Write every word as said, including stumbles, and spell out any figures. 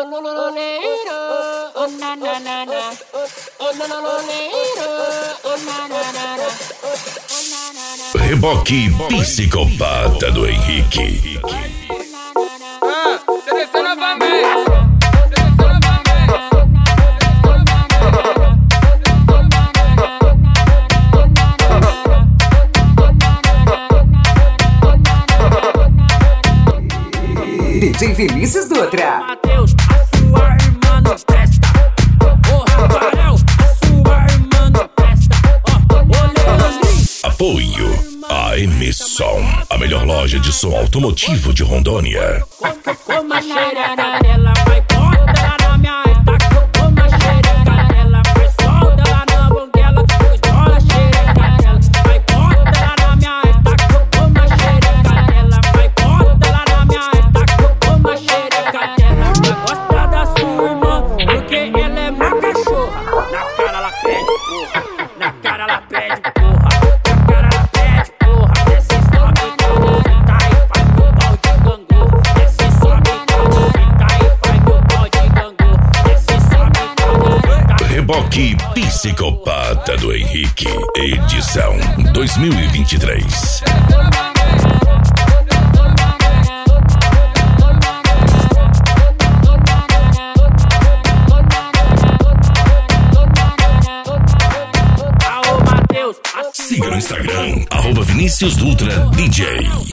Reboque psicopata do Henrique. Ah, seleciona novamente. D J Vinícius Dutra. Mateus, a sua irmã não presta. Ô Rafael, a sua irmã não presta. Ó, ô Leandrinho. Apoio a Emisson, a melhor loja de som automotivo de Rondônia. Como a xereca dela vai, bota ela na minha estaca. Como a xereca dela vai, solta ela na banguela. Estoura a xereca dela, vai, bota ela na minha estaca. Como a xereca dela vai, bota ela na minha estaca. Como a xereca dela vai gostar da sua irmã, porque ela é uma cachorra. Na cara ela pede porra, na cara ela pede porra, na cara ela pede porra. Desce sobe quando senta e faz meu pau de gangô. Desce sobe quando senta e faz meu pau de gangô. Desce sobe quando senta. Reboque psicopata do Henrique, edição dois mil e vinte e três. Aô Mateus, a Siga no Instagram, arroba Vinícius Dutra D J.